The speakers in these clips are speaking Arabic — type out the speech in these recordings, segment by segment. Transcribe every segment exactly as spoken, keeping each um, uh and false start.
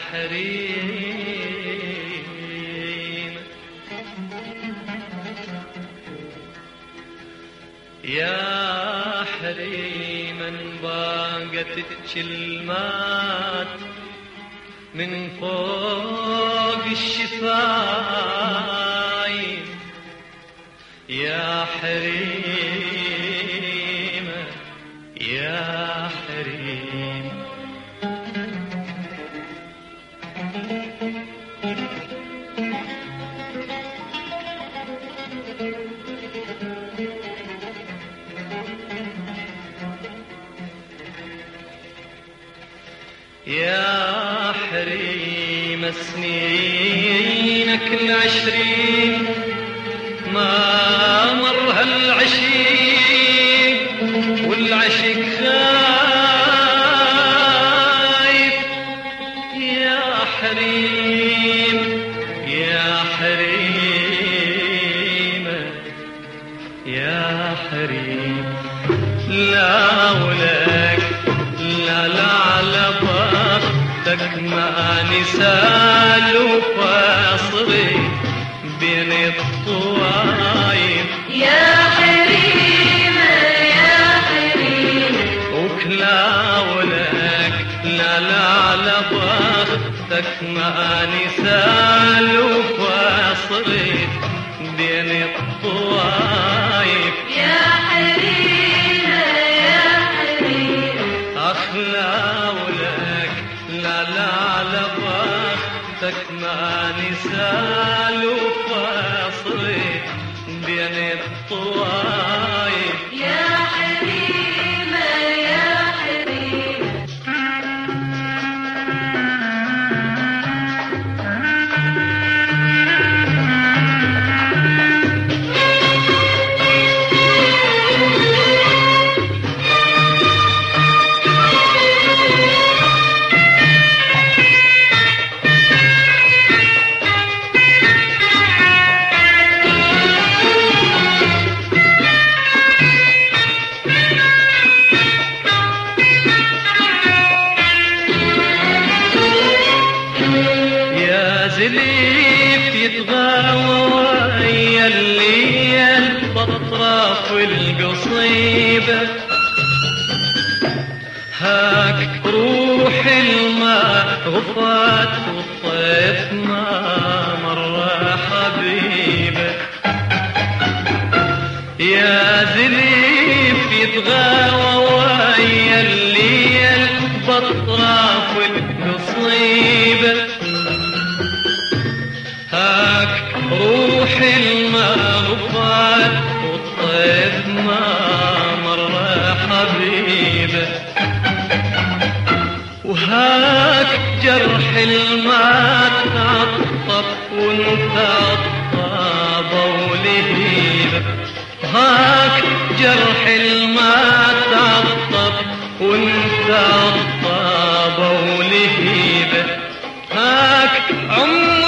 حريم يا حريما باقت الكلمات من فوق الشفايف يا حريم يا حريم يا حريم سنينك العشرين ما مر هالعشيق والعشق خايف يا حريم يا حريم يا حريم لا ولك لا لا على بختك ما نسال وفاصلي بين الطوايف يا حريم يا حريم وكلا ولك لا لا على بختك ما نسال وفاصلي بين الطوايف يا حريم يا حريم أخلا ولك لا لا على بختك ما نسال وفاصلي بين الطوايف يا حريم يا حريم زليف يتغاوى ويا الليل بطرف القصيبة هاك روح الماء غفات والطيف ما مرة حبيبة يا زليف يتغاوى ويا الليل بطرف القصيبة هاك روح المغفات والطيف ما مرة حبيبة وهاك جرح الماء تعطب وانت عطابة ولهيبة هاك جرح الماء تعطب وانت عطابة ولهيبة هاك عمر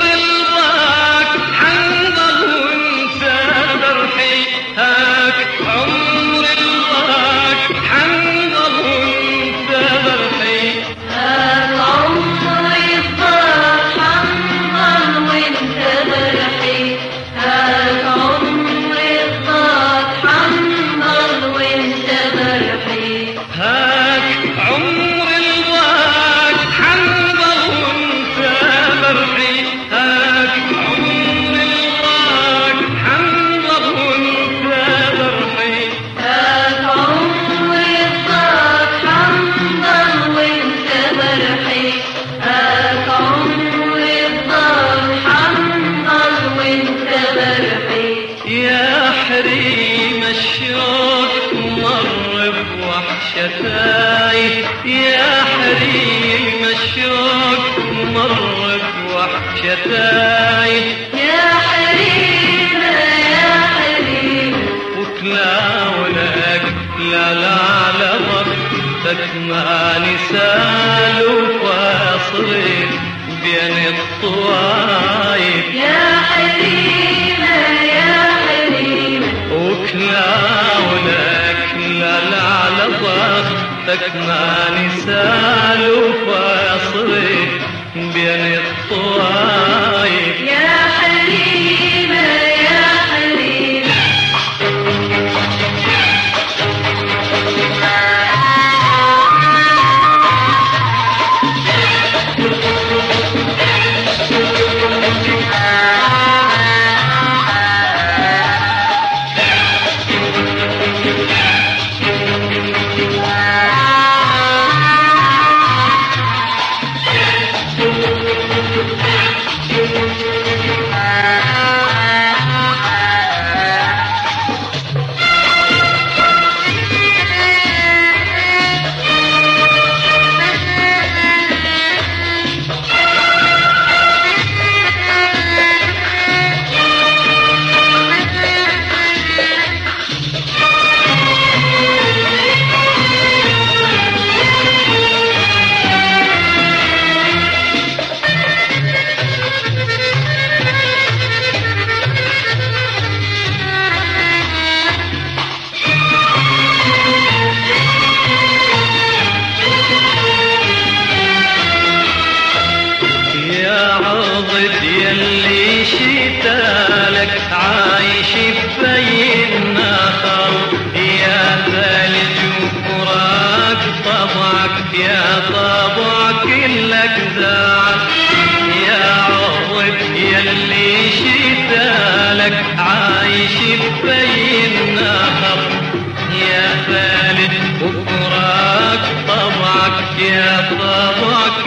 هاك عمر الضاك حنظل وانت برحي هاك عمر الضاك حنظل وانت برحي هاك عمر الضاك حنظل وانت برحي هاك عمر الضاك حنظل وانت برحي هاك عمر الضاك حنظل وانت هاك عمر الضاك حنظل وانت برحي هاك عمر الضاك حنظل وانت برحي يا حريم الشوق مر بوحشتاي يا حريم الشوق مر بوحشتاي يا حريم يا حريم وكلا ولك لا لا على بختك ما نسال وفاصلي بين الطوايف يا حريم يا حريم وكلا ولك لا لا على بختك ما نسال وفاصلي بين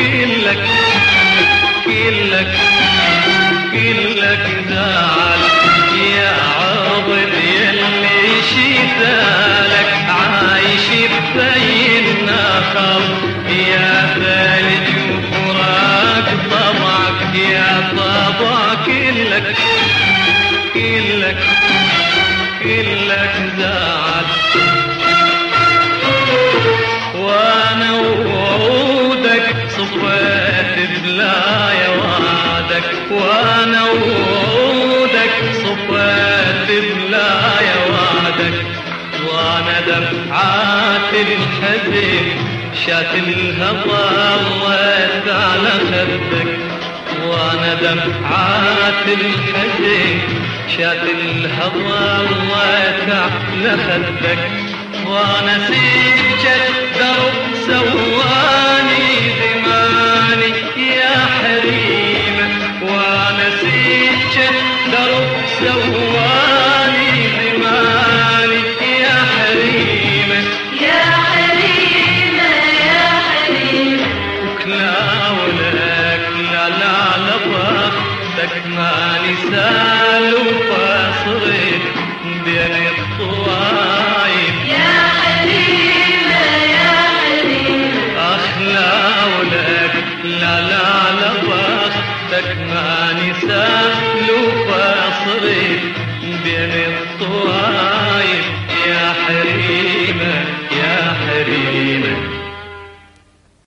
كلك كلك كلك زعل يا عبد يلي شتالك عايش بزي النخل يا ثلج وفراق طبعك يا طبع كلك كلك كلك زعل وانا وعودك صفيت بلا يا وعدك وانا وعودك صفيت بلا يا وعدك وانا دمعات الحزن شات الهضا ضيت على خدك وانا دمعات الحزن شات الهضا ضيت على خدك وانا سجت درب سواني زماني يا حريمة وانا سجت درب سواني زماني يا حريمة يا حريمة يا حريمة وكلا ولك لا لا لبختك ماني سال وفاصرت بين الطوايف يا حريمة يا حريمة أخلا ولك لا لا